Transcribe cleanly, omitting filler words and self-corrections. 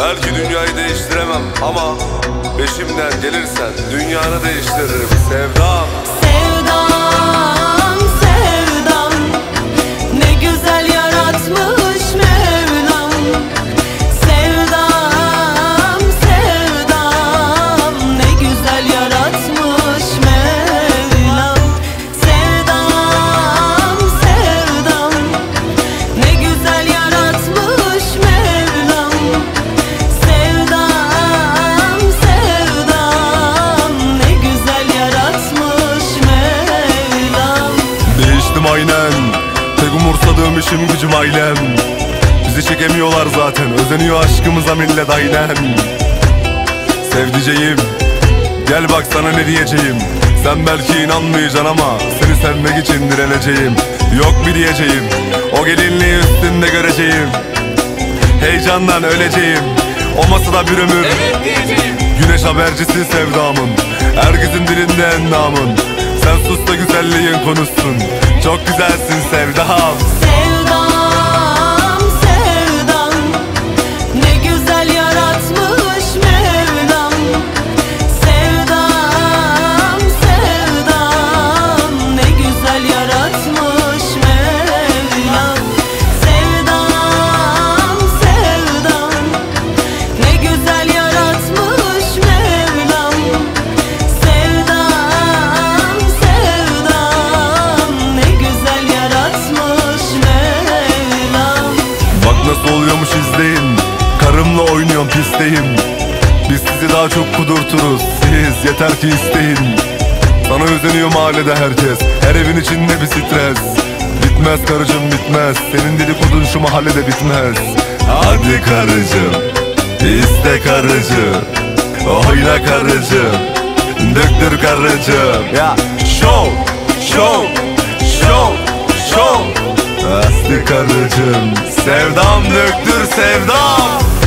Belki dünyayı değiştiremem ama peşimden gelirsen dünyanı değiştiririm sevdam. Sevdam, sevdam, ne güzel yaratmış Mevlam. Sevdam, sevdam, ne güzel yaratmış Mevlam. Sevdam, sevdam, ne güzel yaratmış Mevlam. Sevdam, sevdam, ne güzel yaratmış Mevlam. Değiştim aynen, tek umursadığım işim gücüm ailem. Bizi çekemiyorlar zaten, özeniyor aşkımıza millet aynen. Sevdiceğim, gel bak sana ne diyeceğim. Sen belki inanmayacaksın ama seni sevmek için direneceğim. Yok bir diyeceğim, o gelinliği üstünde göreceğim. Heyecandan öleceğim, o masada bir ömür. Evet diyeceğim. Güneş habercisi sevdamın, herkesin dilinde endamın. Sen sus da güzelliğin konuşsun, çok güzelsin sevdam. Sevdam, sevdam, ne güzel yaratmış Mevlam. Sevdam, sevdam, ne güzel yaratmış Mevlam. Sevdam, sevdam, ne güzel yaratmış Mevlam. Sevdam, sevdam, ne güzel yaratmış Mevlam. Bak nasıl oluyormuş izleyin, karımla oynuyorum pisteyim. Biz sizi daha çok kudurturuz, siz yeter ki isteyin. Sana özeniyor mahallede herkes, her evin içinde bir stres. Bitmez karıcığım bitmez, senin dedikodun şu mahallede bitmez. Hadi karıcığım, iste karıcığım, oyna karıcığım, döktür karıcığım. Ya show, show, show, show. Aslı karıcığım, sevdam döktür sevdam.